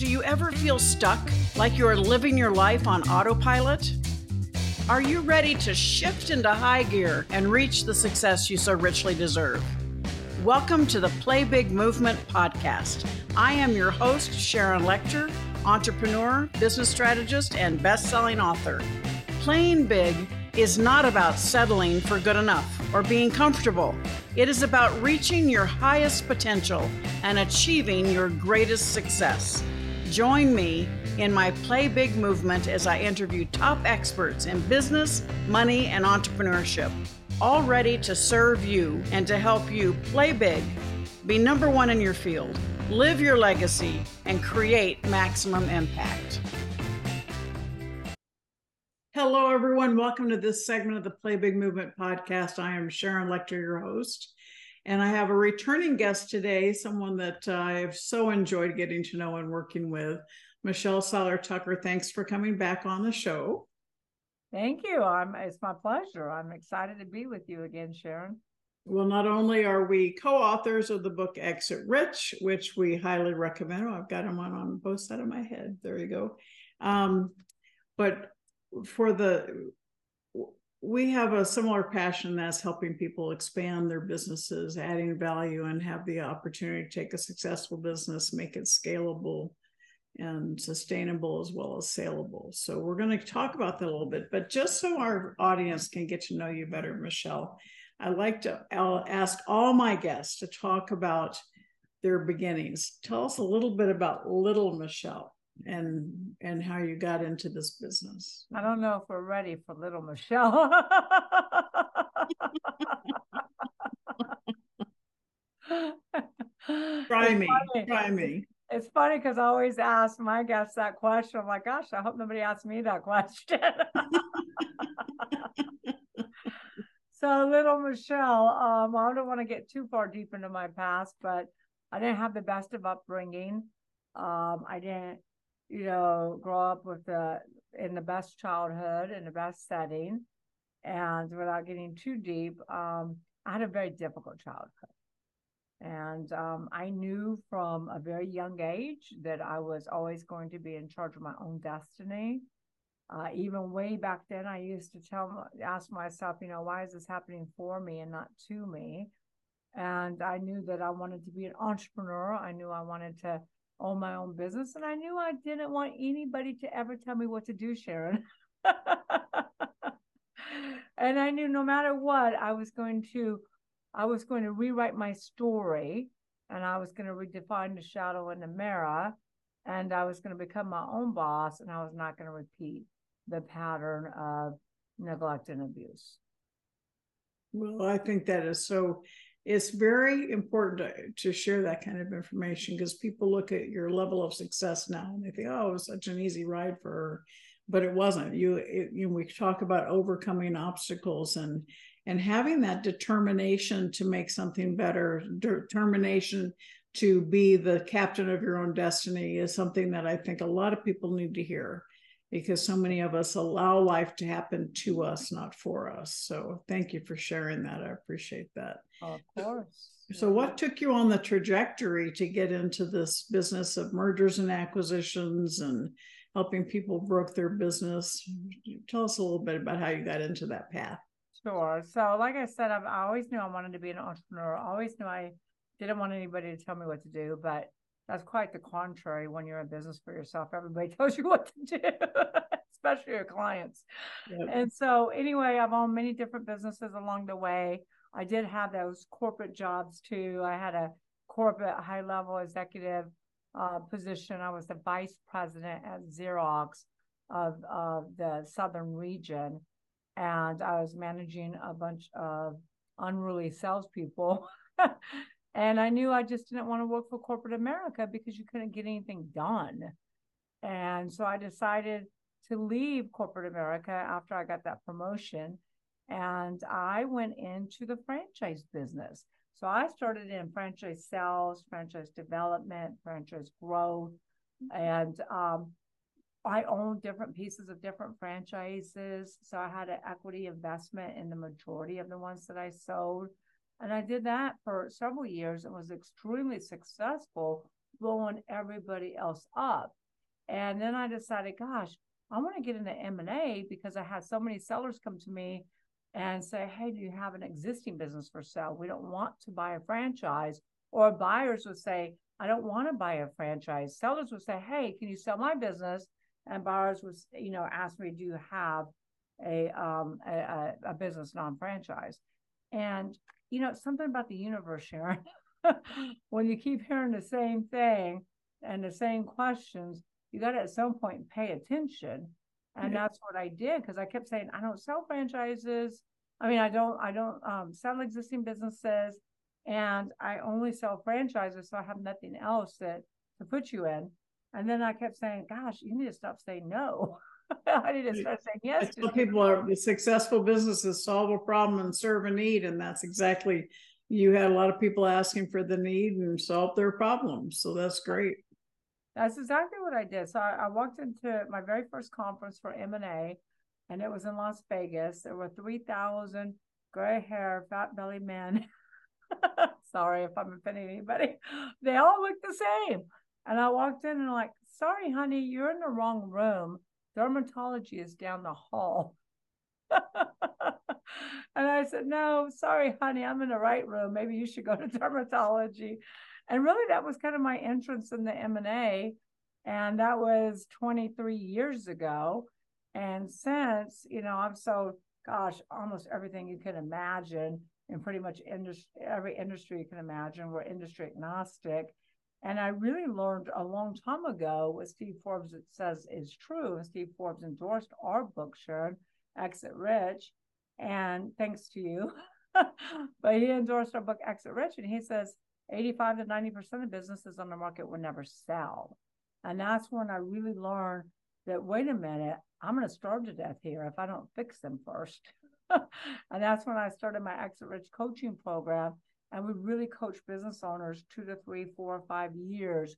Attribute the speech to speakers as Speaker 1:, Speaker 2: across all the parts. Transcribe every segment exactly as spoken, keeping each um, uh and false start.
Speaker 1: Do you ever feel stuck, like you are living your life on autopilot? Are you ready to shift into high gear and reach the success you so richly deserve? Welcome to the Play Big Movement podcast. I am your host, Sharon Lechter, entrepreneur, business strategist, and best-selling author. Playing big is not about settling for good enough or being comfortable. It is about reaching your highest potential and achieving your greatest success. Join me in my Play Big movement as I interview top experts in business, money, and entrepreneurship, all ready to serve you and to help you play big, be number one in your field, live your legacy, and create maximum impact. Hello, everyone. Welcome to this segment of the Play Big Movement podcast. I am Sharon Lechter, your host, and I have a returning guest today, someone that uh, I have so enjoyed getting to know and working with, Michelle Seiler-Tucker. Thanks for coming back on the show.
Speaker 2: Thank you. I'm, it's my pleasure. I'm excited to be with you again, Sharon.
Speaker 1: Well, not only are we co-authors of the book Exit Rich, which we highly recommend. Oh, I've got them on, on both sides of my head. There you go. Um, but for the, we have a similar passion that's helping people expand their businesses, adding value, and have the opportunity to take a successful business, make it scalable and sustainable as well as saleable. So we're going to talk about that a little bit, but just so our audience can get to know you better, Michelle, I like to I'll ask all my guests to talk about their beginnings. Tell us a little bit about little Michelle and and how you got into this business.
Speaker 2: I don't know if we're ready for little Michelle.
Speaker 1: Try
Speaker 2: it's
Speaker 1: me,
Speaker 2: funny.
Speaker 1: try me.
Speaker 2: It's funny because I always ask my guests that question. I'm like, gosh, I hope nobody asks me that question. So little Michelle, um, I don't want to get too far deep into my past, but I didn't have the best of upbringing. Um, I didn't, you know, grow up with the in the best childhood, in the best setting. And without getting too deep, um, I had a very difficult childhood. And um, I knew from a very young age that I was always going to be in charge of my own destiny. Uh, even way back then, I used to tell, ask myself, you know, why is this happening for me and not to me? And I knew that I wanted to be an entrepreneur. I knew I wanted to own my own business. And I knew I didn't want anybody to ever tell me what to do, Sharon. And I knew no matter what, I was going to, I was going to rewrite my story, and I was going to redefine the shadow in the mirror, and I was going to become my own boss, and I was not going to repeat the pattern of neglect and abuse.
Speaker 1: Well, I think that is so, it's very important to, to share that kind of information, because people look at your level of success now and they think, oh, it was such an easy ride for her, but it wasn't. You, it, you know, we talk about overcoming obstacles and and having that determination to make something better, determination to be the captain of your own destiny is something that I think a lot of people need to hear, because so many of us allow life to happen to us, not for us. So thank you for sharing that. I appreciate that.
Speaker 2: Of course.
Speaker 1: So what took you on the trajectory to get into this business of mergers and acquisitions and helping people grow their business? Tell us a little bit about how you got into that path.
Speaker 2: Sure. So like I said, I've, I always knew I wanted to be an entrepreneur. I always knew I didn't want anybody to tell me what to do, but that's quite the contrary when you're in business for yourself. Everybody tells you what to do, especially your clients. Yep. And so anyway, I've owned many different businesses along the way. I did have those corporate jobs too. I had a corporate high-level executive uh, position. I was the vice president at Xerox of, of the Southern region. And I was managing a bunch of unruly salespeople. And I knew I just didn't want to work for corporate America because you couldn't get anything done. And so I decided to leave corporate America after I got that promotion. And I went into the franchise business. So I started in franchise sales, franchise development, franchise growth. And um, I owned different pieces of different franchises. So I had an equity investment in the majority of the ones that I sold. And I did that for several years and was extremely successful blowing everybody else up. And then I decided, gosh, I want to get into M and A because I had so many sellers come to me and say, hey, do you have an existing business for sale? We don't want to buy a franchise. Or buyers would say, I don't want to buy a franchise. Sellers would say, hey, can you sell my business? And buyers would, you know, ask me, do you have a um a, a business non-franchise? And, you know, something about the universe, Sharon, when you keep hearing the same thing and the same questions, you got to at some point pay attention. And yeah. That's what I did, because I kept saying, I don't sell franchises. I mean, I don't, I don't um, sell existing businesses, and I only sell franchises. So I have nothing else that to put you in. And then I kept saying, gosh, you need to stop saying no. I need to start saying yes.
Speaker 1: I tell people are the successful businesses solve a problem and serve a need. And that's exactly, you had a lot of people asking for the need and solve their problems. So that's great.
Speaker 2: That's exactly what I did. So I, I walked into my very first conference for M and A, and it was in Las Vegas. There were three thousand gray hair, fat belly men. Sorry if I'm offending anybody. They all looked the same. And I walked in and I'm like, sorry, honey, you're in the wrong room. Dermatology is down the hall. And I said, no, sorry, honey, I'm in the right room. Maybe you should go to dermatology. And really, that was kind of my entrance in the M and A. And that was twenty-three years ago. And since, you know, I've sold, gosh, almost everything you can imagine in pretty much industry, every industry you can imagine. We're industry agnostic. And I really learned a long time ago what Steve Forbes says is true. And Steve Forbes endorsed our book, Sharon, Exit Rich. And thanks to you. But he endorsed our book, Exit Rich. And he says, eighty-five to ninety percent of businesses on the market will never sell. And that's when I really learned that, wait a minute, I'm going to starve to death here if I don't fix them first. And that's when I started my Exit Rich coaching program. And we really coach business owners two to three, four, five years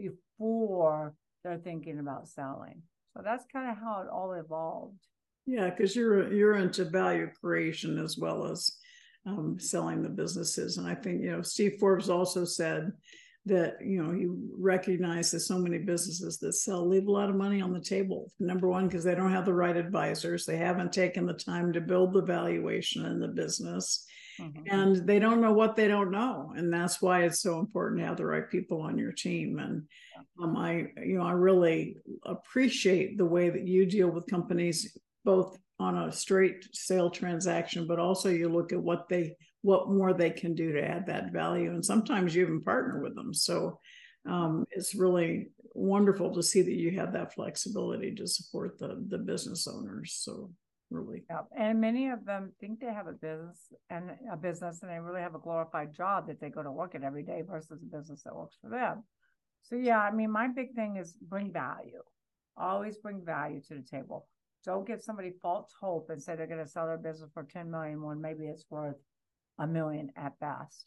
Speaker 2: before they're thinking about selling. So that's kind of how it all evolved.
Speaker 1: Yeah, because you're you're into value creation as well as Um, selling the businesses. And I think, you know, Steve Forbes also said that, you know, he recognized that so many businesses that sell leave a lot of money on the table. Number one, because they don't have the right advisors. They haven't taken the time to build the valuation in the business. Mm-hmm. And they don't know what they don't know. And that's why it's so important to have the right people on your team. And um, I, you know, I really appreciate the way that you deal with companies, both on a straight sale transaction, but also you look at what they, what more they can do to add that value. And sometimes you even partner with them. So um, it's really wonderful to see that you have that flexibility to support the, the business owners. So really.
Speaker 2: Yeah. And many of them think they have a business and a business, and they really have a glorified job that they go to work at every day versus a business that works for them. So yeah, I mean, my big thing is bring value. Always bring value to the table. Don't give somebody false hope and say they're going to sell their business for ten million when maybe it's worth a million at best.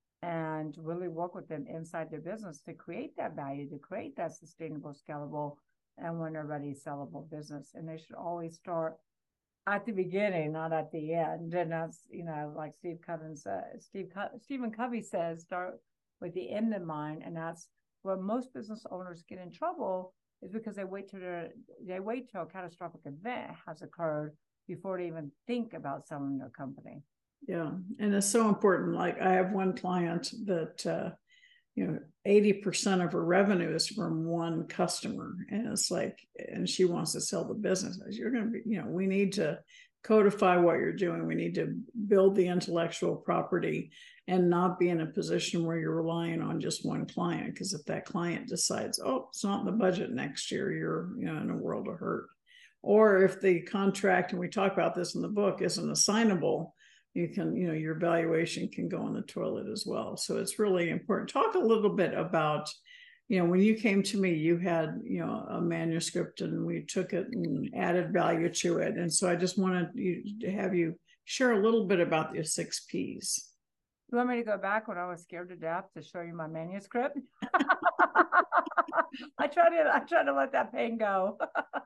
Speaker 2: And really work with them inside their business to create that value, to create that sustainable, scalable, and when they're ready, sellable business. And they should always start at the beginning, not at the end. And that's, you know, like Steve Covey says, Steve Co- Stephen Covey says, start with the end in mind. And that's where most business owners get in trouble, is because they wait till they wait till a catastrophic event has occurred before they even think about selling their company.
Speaker 1: Yeah, and it's so important. Like I have one client that uh, you know, eighty percent of her revenue is from one customer, and it's like, and she wants to sell the business. You're going to be, you know, we need to codify what you're doing. We need to build the intellectual property and not be in a position where you're relying on just one client. Because if that client decides, oh, it's not in the budget next year, you're, you know, in a world of hurt. Or if the contract, and we talk about this in the book, isn't assignable, you can, you know, your valuation can go in the toilet as well. So it's really important. Talk a little bit about, you know, when you came to me, you had, you know, a manuscript and we took it and added value to it. And so I just wanted you to have you share a little bit about your six Ps.
Speaker 2: You want me to go back when I was scared to death to show you my manuscript? I try to, I try to let that pain go.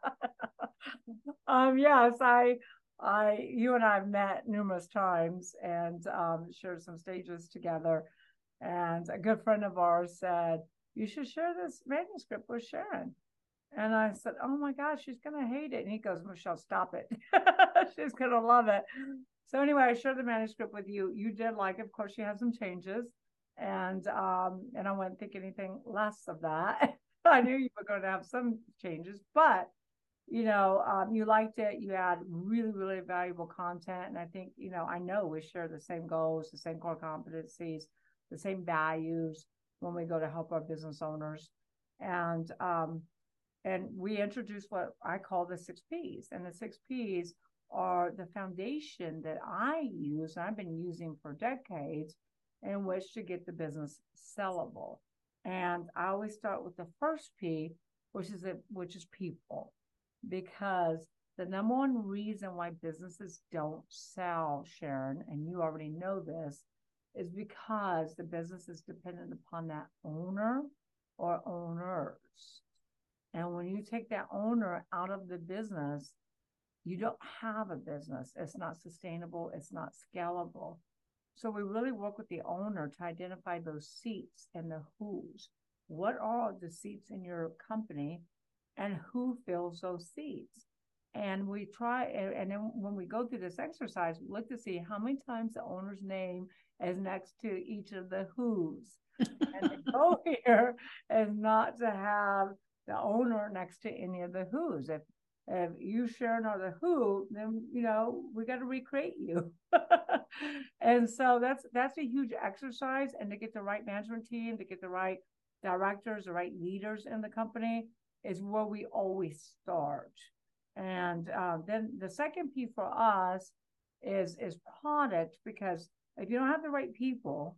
Speaker 2: um, yes, I, I, you and I have met numerous times and um, shared some stages together. And a good friend of ours said, you should share this manuscript with Sharon. And I said, oh my gosh, she's going to hate it. And he goes, Michelle, stop it. She's going to love it. So anyway, I shared the manuscript with you. You did like it. Of course, she had some changes. And um, and I wouldn't think anything less of that. I knew you were going to have some changes, but you know, um, you liked it. You had really, really valuable content. And I think, you know, I know we share the same goals, the same core competencies, the same values when we go to help our business owners. And um, and we introduced what I call the six P's. And the six P's are the foundation that I use, and I've been using for decades, in which to get the business sellable. And I always start with the first P, which is a, which is people, because the number one reason why businesses don't sell, Sharon, and you already know this, is because the business is dependent upon that owner or owners. And when you take that owner out of the business, you don't have a business. It's not sustainable. It's not scalable. So we really work with the owner to identify those seats and the who's. What are the seats in your company and who fills those seats? And we try, and then when we go through this exercise, we look to see how many times the owner's name is next to each of the who's. And the goal here is not to have the owner next to any of the who's. If if you, Sharon, are the who, then, you know, we got to recreate you. And so that's that's a huge exercise. And to get the right management team, to get the right directors, the right leaders in the company is where we always start. And uh, then the second P for us is, is product, because if you don't have the right people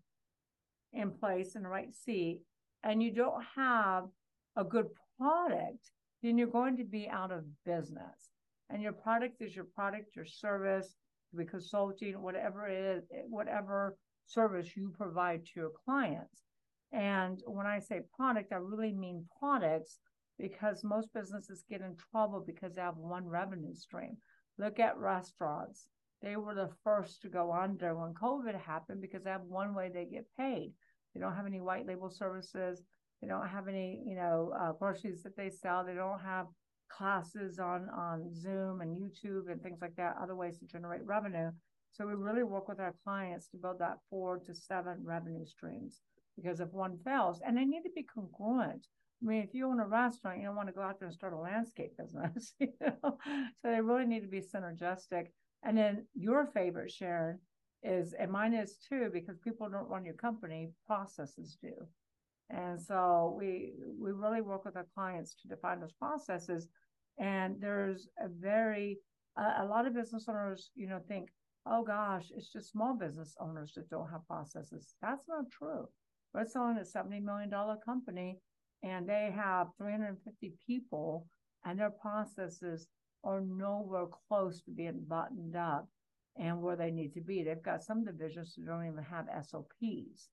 Speaker 2: in place in the right seat, and you don't have a good product, then you're going to be out of business. And your product is your product, your service, the consulting, whatever it is, whatever service you provide to your clients. And when I say product, I really mean products, because most businesses get in trouble because they have one revenue stream. Look at restaurants. They were the first to go under when COVID happened because they have one way they get paid. They don't have any white label services. They don't have any, you know, uh, groceries that they sell. They don't have classes on, on Zoom and YouTube and things like that, other ways to generate revenue. So we really work with our clients to build that four to seven revenue streams, because if one fails, and they need to be congruent. I mean, if you own a restaurant, you don't want to go out there and start a landscape business, you know? So they really need to be synergistic. And then your favorite, Sharon, is, and mine is too, because people don't run your company, processes do. And so we we really work with our clients to define those processes. And there's a very, a, a lot of business owners, you know, think, oh gosh, it's just small business owners that don't have processes. That's not true. We're selling a seventy million dollars company, and they have three hundred fifty people, and their processes are nowhere close to being buttoned up and where they need to be. They've got some divisions that don't even have S O Ps.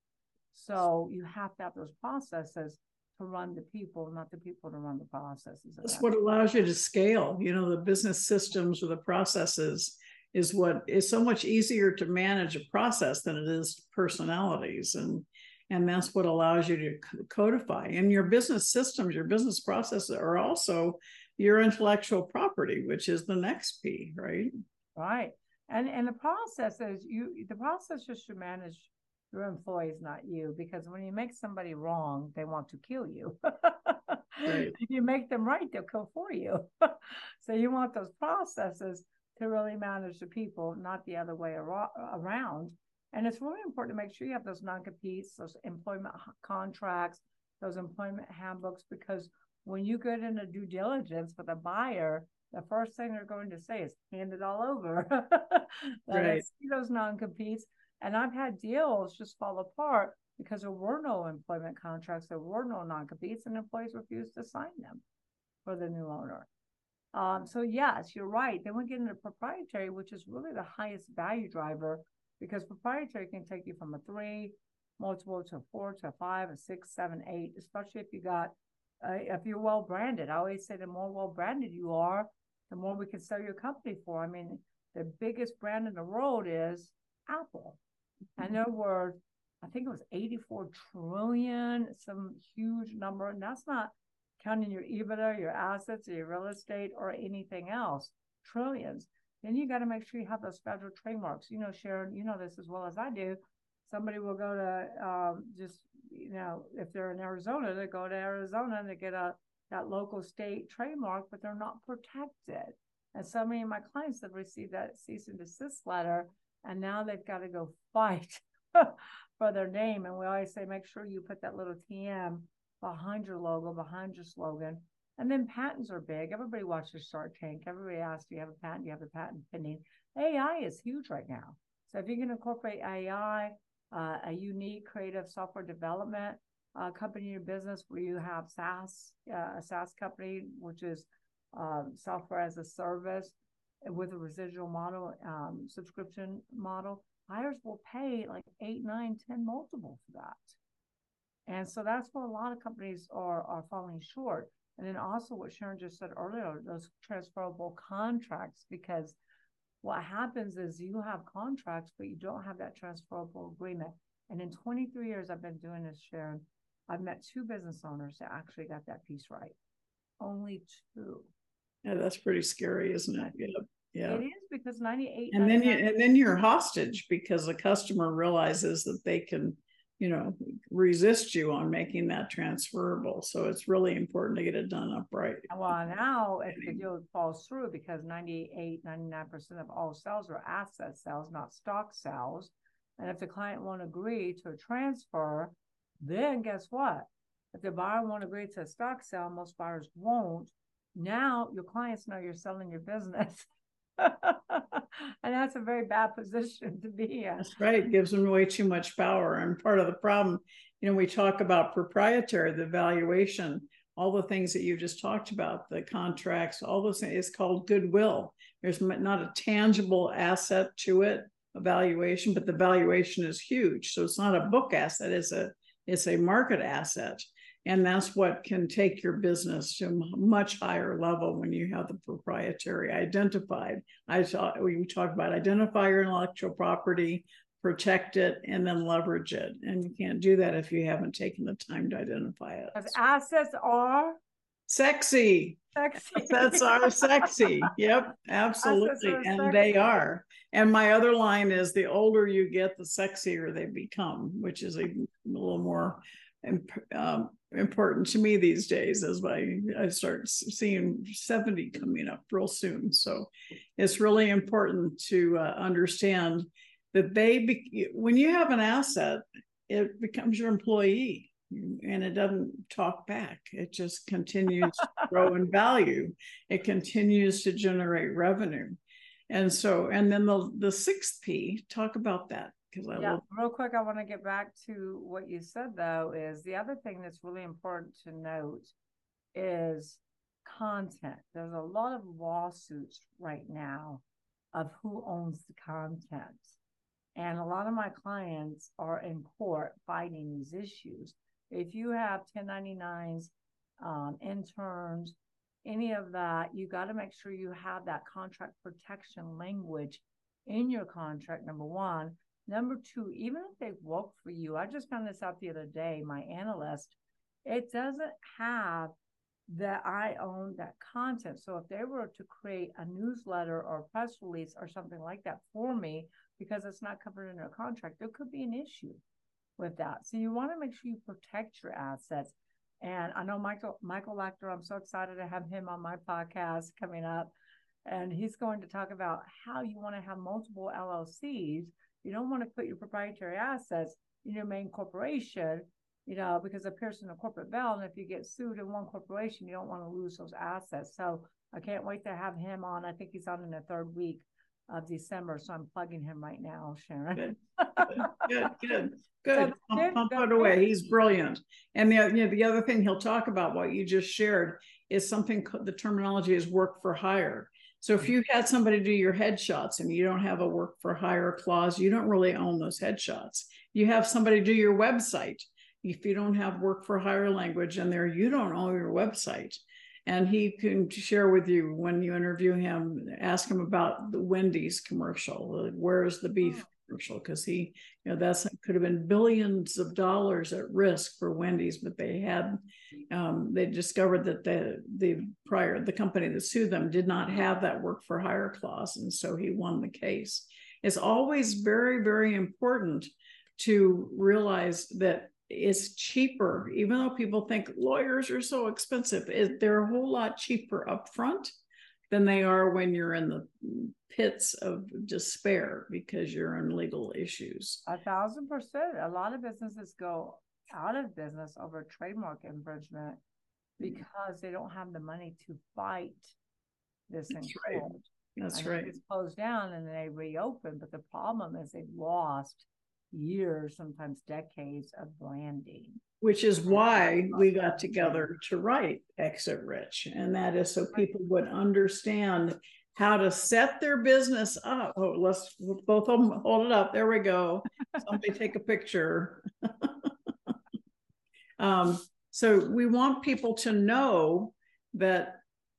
Speaker 2: So you have to have those processes to run the people, not the people to run the processes.
Speaker 1: That's what allows you to scale. You know, the business systems or the processes is what is so much easier to manage a process than it is personalities. And And that's what allows you to codify. And your business systems, your business processes are also your intellectual property, which is the next P, right?
Speaker 2: Right. And and the processes, you the processes should manage your employees, not you, because when you make somebody wrong, they want to kill you. Right. If you make them right, they'll kill for you. So you want those processes to really manage the people, not the other way around. And it's really important to make sure you have those non-competes, those employment contracts, those employment handbooks, because when you get into due diligence with a buyer, the first thing they're going to say is hand it all over. Right. I see those non-competes. And I've had deals just fall apart because there were no employment contracts, there were no non-competes, and employees refused to sign them for the new owner. Um, so yes, you're right. Then we get into proprietary, which is really the highest value driver, because proprietary can take you from a three multiple to a four to a five, a six, seven, eight, especially if you got, uh, if you're well branded. I always say the more well branded you are, the more we can sell your company for. I mean, the biggest brand in the world is Apple. And there were I think it was eighty-four trillion, some huge number. And that's not counting your EBITDA, your assets, or your real estate, or anything else. Trillions. Then you got to make sure you have those federal trademarks. You know, Sharon, you know this as well as I do. Somebody will go to um, just, you know, if they're in Arizona, they go to Arizona and they get a that local state trademark, but they're not protected. And so many of my clients have received that cease and desist letter, and now they've got to go fight for their name. And we always say, make sure you put that little T M behind your logo, behind your slogan. And then patents are big. Everybody watches Shark Tank. Everybody asks, do you have a patent? Do you have a patent pending? A I is huge right now. So if you can incorporate A I, uh, a unique creative software development uh, company in your business where you have SaaS, uh, a SaaS company, which is um, software as a service with a residual model, um, subscription model, buyers will pay like eight, nine, ten multiple for that. And so that's where a lot of companies are, are falling short. And then also what Sharon just said earlier, those transferable contracts, because what happens is you have contracts, but you don't have that transferable agreement. And in twenty-three years I've been doing this, Sharon, I've met two business owners that actually got that piece right. Only two.
Speaker 1: Yeah, that's pretty scary, isn't it? Yeah. Yeah.
Speaker 2: It is, because ninety-eight
Speaker 1: and then you and then you're hostage because the customer realizes that they can, you know, resist you on making that transferable. So it's really important to get it done upright.
Speaker 2: Well, now if the deal falls through, because ninety-eight, ninety-nine percent of all sales are asset sales, not stock sales. And if the client won't agree to a transfer, then guess what? If the buyer won't agree to a stock sale, most buyers won't. Now your clients know you're selling your business. And that's a very bad position to be in.
Speaker 1: That's right. It gives them way too much power. And part of the problem, you know, we talk about proprietary, the valuation, all the things that you just talked about, the contracts, all those things, it's called goodwill. There's not a tangible asset to it, a valuation, but the valuation is huge. So it's not a book asset, it's a it's a market asset. And that's what can take your business to a much higher level when you have the proprietary identified. I thought we talked about identify your intellectual property, protect it, and then leverage it. And you can't do that if you haven't taken the time to identify it.
Speaker 2: Because assets are
Speaker 1: sexy.
Speaker 2: Sexy.
Speaker 1: Assets are sexy. Yep, absolutely. And sexy. They are. And my other line is the older you get, the sexier they become, which is a, a little more um, important to me these days as I, I start seeing seventy coming up real soon. So it's really important to uh, understand that they, be, when you have an asset, it becomes your employee and it doesn't talk back. It just continues to grow in value. It continues to generate revenue. And so, and then the, the sixth P, talk about that. I
Speaker 2: yeah,
Speaker 1: will.
Speaker 2: Real quick, I want to get back to what you said, though, is the other thing that's really important to note is content. There's a lot of lawsuits right now of who owns the content. And a lot of my clients are in court fighting these issues. If you have ten ninety-nines, um, interns, any of that, you got to make sure you have that contract protection language in your contract, number one. Number two, even if they work for you, I just found this out the other day, my analyst, it doesn't have that I own that content. So if they were to create a newsletter or a press release or something like that for me, because it's not covered in their contract, there could be an issue with that. So you want to make sure you protect your assets. And I know Michael, Michael Lachter, I'm so excited to have him on my podcast coming up. And he's going to talk about how you want to have multiple L L Cs. You don't want to put your proprietary assets in your main corporation, you know, because it appears in a corporate veil. And if you get sued in one corporation, you don't want to lose those assets. So I can't wait to have him on. I think he's on in the third week of December. So I'm plugging him right now, Sharon.
Speaker 1: Good, good, good. Good. So pump, pump it away. He's brilliant. And the, you know, the other thing he'll talk about, what you just shared, is something, the terminology is work for hire. So if you had somebody do your headshots and you don't have a work for hire clause, you don't really own those headshots. You have somebody do your website. If you don't have work for hire language in there, you don't own your website. And he can share with you when you interview him, ask him about the Wendy's commercial. Where's the beef? controversial because he, you know, that's could have been billions of dollars at risk for Wendy's, but they had, um, they discovered that the the prior the company that sued them did not have that work for hire clause, and so he won the case. It's always very, very important to realize that it's cheaper, even though people think lawyers are so expensive. It, they're a whole lot cheaper up front than they are when you're in the pits of despair because you're in legal issues.
Speaker 2: A thousand percent. A lot of businesses go out of business over trademark infringement because they don't have the money to fight this in court.
Speaker 1: That's
Speaker 2: and
Speaker 1: right.
Speaker 2: It's closed down and they reopen, but the problem is they've lost years, sometimes decades of branding.
Speaker 1: Which is why we got together to write Exit Rich. And that is so people would understand how to set their business up. Oh, let's both of them hold it up. There we go. Somebody take a picture. um, so we want people to know that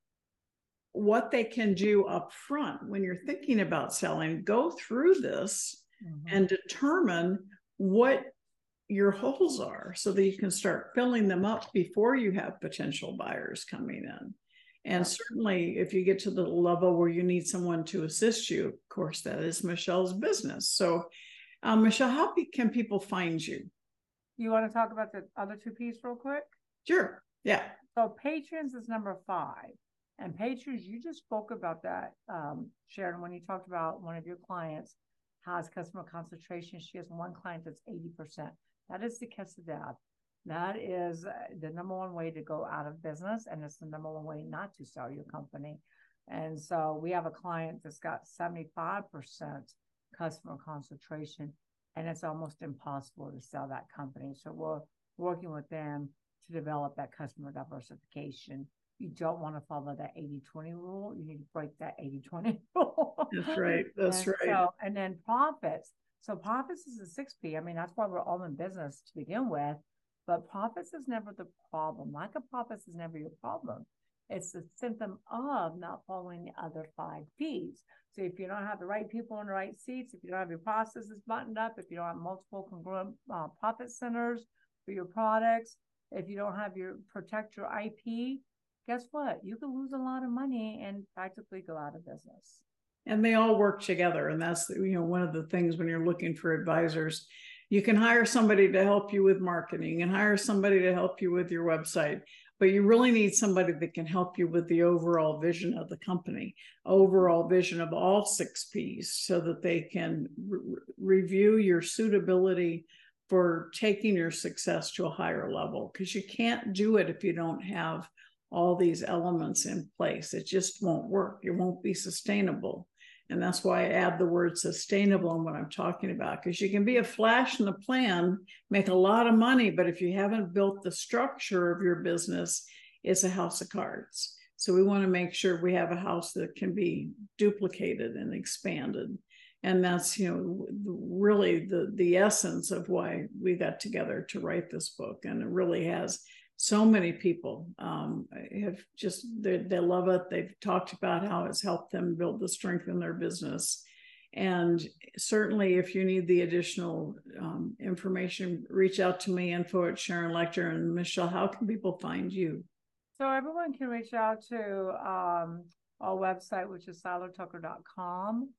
Speaker 1: what they can do up front when you're thinking about selling, go through this mm-hmm. and determine what your holes are so that you can start filling them up before you have potential buyers coming in. And certainly if you get to the level where you need someone to assist you, of course, that is Michelle's business. So um, Michelle, how can people find you?
Speaker 2: You want to talk about the other two pieces real quick?
Speaker 1: Sure. Yeah.
Speaker 2: So patrons is number five. And patrons, you just spoke about that, um, Sharon, when you talked about one of your clients has customer concentration. She has one client that's eighty percent. That is the kiss of death. That is the number one way to go out of business, and it's the number one way not to sell your company. And so we have a client that's got seventy-five percent customer concentration, and it's almost impossible to sell that company. So we're working with them to develop that customer diversification. You don't want to follow that eighty twenty rule. You need to break that eighty twenty rule.
Speaker 1: That's right. That's
Speaker 2: and
Speaker 1: right.
Speaker 2: So, and then profits. So profits is a six P. I mean, that's why we're all in business to begin with. But profits is never the problem. Lack of profits is never your problem. It's the symptom of not following the other five P's. So if you don't have the right people in the right seats, if you don't have your processes buttoned up, if you don't have multiple congruent uh, profit centers for your products, if you don't have your protect your I P, guess what? You could lose a lot of money and practically go out of business.
Speaker 1: And they all work together. And that's, you know, one of the things when you're looking for advisors, you can hire somebody to help you with marketing and hire somebody to help you with your website, but you really need somebody that can help you with the overall vision of the company, overall vision of all six P's, so that they can re- review your suitability for taking your success to a higher level. Because you can't do it if you don't have all these elements in place. It just won't work. It won't be sustainable. And that's why I add the word sustainable in what I'm talking about, because you can be a flash in the plan, make a lot of money, but if you haven't built the structure of your business, it's a house of cards. So we want to make sure we have a house that can be duplicated and expanded. And that's, you know, really the, the essence of why we got together to write this book. And it really has so many people um, have just, they, they love it. They've talked about how it's helped them build the strength in their business. And certainly if you need the additional um, information, reach out to me, info at Sharon Lechter. And Michelle, how can people find you?
Speaker 2: So everyone can reach out to um, our website, which is siler tucker dot com.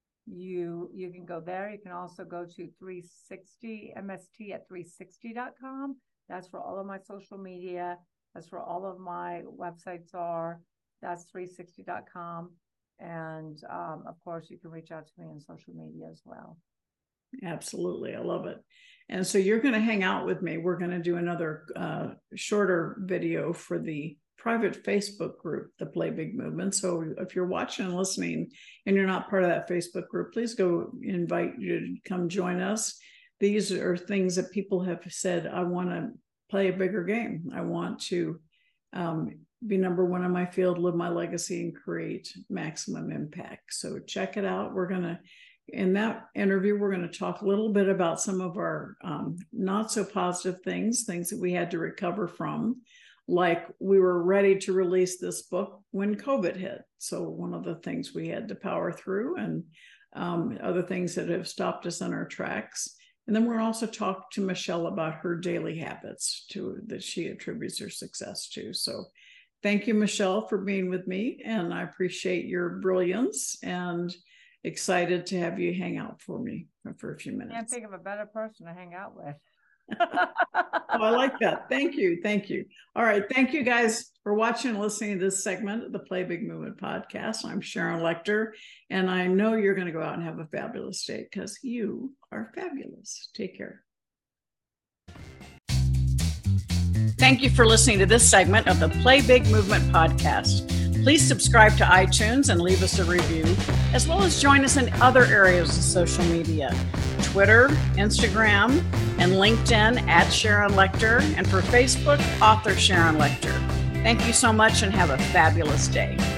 Speaker 2: You, you can go there. You can also go to three sixty M S T at three sixty dot com. That's where all of my social media, that's where all of my websites are. That's three sixty dot com. And um, of course, you can reach out to me on social media as well.
Speaker 1: Absolutely. I love it. And so you're going to hang out with me. We're going to do another uh, shorter video for the private Facebook group, the Play Big Movement. So if you're watching and listening and you're not part of that Facebook group, please go invite you to come join us. These are things that people have said, I want to play a bigger game. I want to um, be number one in my field, live my legacy, and create maximum impact. So check it out. We're going to, in that interview, we're going to talk a little bit about some of our um, not so positive things, things that we had to recover from. Like we were ready to release this book when COVID hit. So one of the things we had to power through, and um, other things that have stopped us in our tracks. And then we're also talk to Michelle about her daily habits to that she attributes her success to. So thank you, Michelle, for being with me. And I appreciate your brilliance and excited to have you hang out for me for a few minutes.
Speaker 2: I can't think of a better person to hang out with.
Speaker 1: Oh, I like that. Thank you. Thank you. All right. Thank you guys for watching and listening to this segment of the Play Big Movement podcast. I'm Sharon Lechter, and I know you're going to go out and have a fabulous day because you are fabulous. Take care. Thank you for listening to this segment of the Play Big Movement podcast. Please subscribe to iTunes and leave us a review, as well as join us in other areas of social media, Twitter, Instagram, and LinkedIn at Sharon Lechter, and for Facebook, author Sharon Lechter. Thank you so much and have a fabulous day.